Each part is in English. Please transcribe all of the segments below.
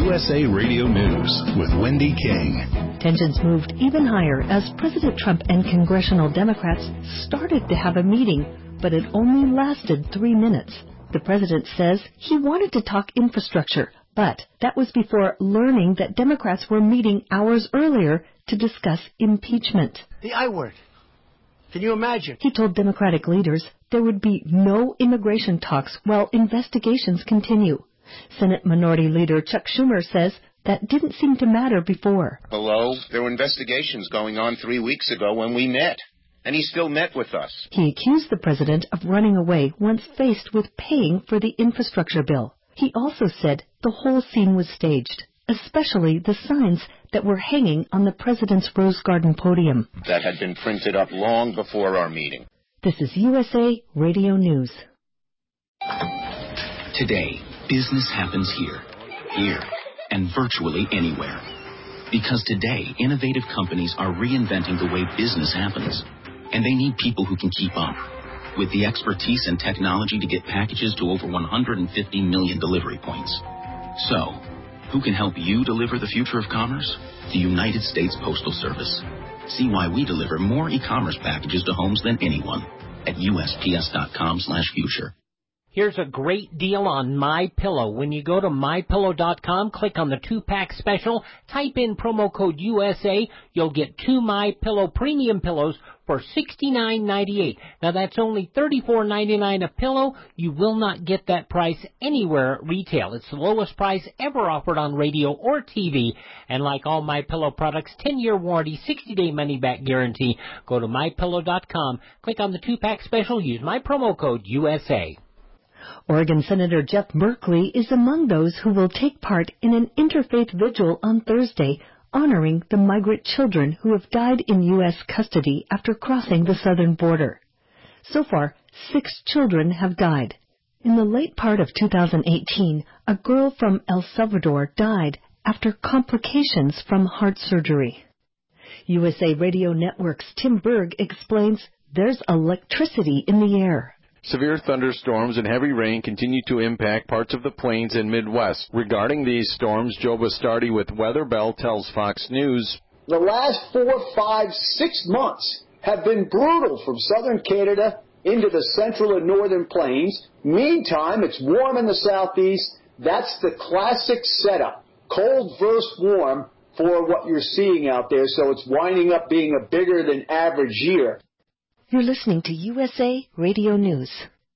USA Radio News with Wendy King. Tensions moved even higher as President Trump and congressional Democrats started to have a meeting, but it only lasted 3 minutes. The president says he wanted to talk infrastructure, but that was before learning that Democrats were meeting hours earlier to discuss impeachment. The I word. Can you imagine? He told Democratic leaders there would be no immigration talks while investigations continue. Senate Minority Leader Chuck Schumer says that didn't seem to matter before. Below, there were investigations going on 3 weeks ago when we met, and he still met with us. He accused the president of running away once faced with paying for the infrastructure bill. He also said the whole scene was staged, especially the signs that were hanging on the president's Rose Garden podium. That had been printed up long before our meeting. This is USA Radio News. Today, business happens here, and virtually anywhere. Because today, innovative companies are reinventing the way business happens, and they need people who can keep up. With the expertise and technology to get packages to over 150 million delivery points. So, who can help you deliver the future of commerce? The United States Postal Service. See why we deliver more e-commerce packages to homes than anyone at USPS.com/future. Here's a great deal on MyPillow. When you go to MyPillow.com, click on the 2-pack special, type in promo code USA, you'll get 2 MyPillow premium pillows for $69.98. Now that's only $34.99 a pillow. You will not get that price anywhere at retail. It's the lowest price ever offered on radio or TV. And like all MyPillow products, 10-year warranty, 60-day money-back guarantee. Go to MyPillow.com, click on the 2-pack special, use my promo code USA. Oregon Senator Jeff Berkley is among those who will take part in an interfaith vigil on Thursday, honoring the migrant children who have died in U.S. custody after crossing the southern border. So far, 6 children have died. In the late part of 2018, a girl from El Salvador died after complications from heart surgery. USA Radio Network's Tim Berg explains there's electricity in the air. Severe thunderstorms and heavy rain continue to impact parts of the plains and Midwest. Regarding these storms, Joe Bastardi with Weather Bell tells Fox News, the last 4, 5, 6 months have been brutal from southern Canada into the central and northern plains. Meantime, it's warm in the southeast. That's the classic setup, cold versus warm, for what you're seeing out there. So it's winding up being a bigger than average year. You're listening to USA Radio News.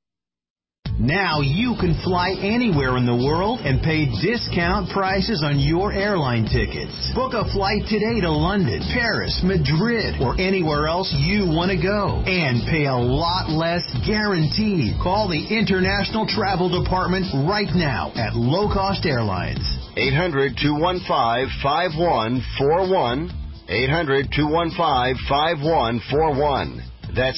Now you can fly anywhere in the world and pay discount prices on your airline tickets. Book a flight today to London, Paris, Madrid, or anywhere else you want to go. And pay a lot less guaranteed. Call the International Travel Department right now at Low Cost Airlines. 800-215-5141. 800-215-5141. That's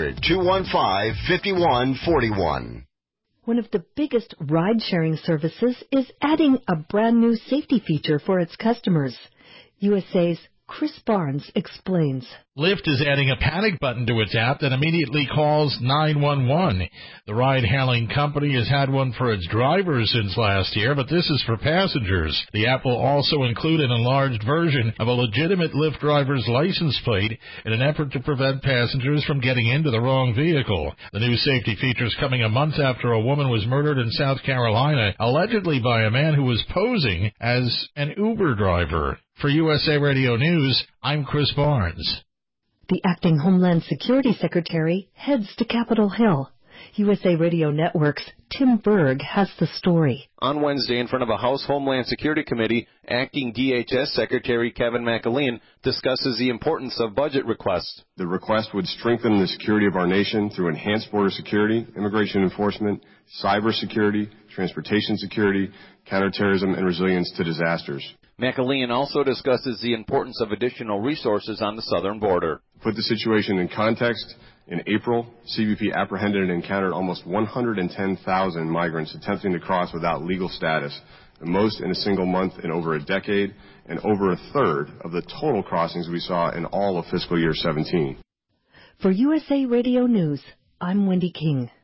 800-215-5141. One of the biggest ride-sharing services is adding a brand new safety feature for its customers. USA's Chris Barnes explains. Lyft is adding a panic button to its app that immediately calls 911. The ride-hailing company has had one for its drivers since last year, but this is for passengers. The app will also include an enlarged version of a legitimate Lyft driver's license plate in an effort to prevent passengers from getting into the wrong vehicle. The new safety feature is coming a month after a woman was murdered in South Carolina, allegedly by a man who was posing as an Uber driver. For USA Radio News, I'm Chris Barnes. The acting Homeland Security Secretary heads to Capitol Hill. USA Radio Network's Tim Berg has the story. On Wednesday, in front of a House Homeland Security Committee, acting DHS Secretary Kevin McAleen discusses the importance of budget requests. The request would strengthen the security of our nation through enhanced border security, immigration enforcement, cyber security, transportation security, counterterrorism, and resilience to disasters. McAleen also discusses the importance of additional resources on the southern border. To put the situation in context, in April, CBP apprehended and encountered almost 110,000 migrants attempting to cross without legal status, the most in a single month in over a decade, and over a third of the total crossings we saw in all of fiscal year 17. For USA Radio News, I'm Wendy King.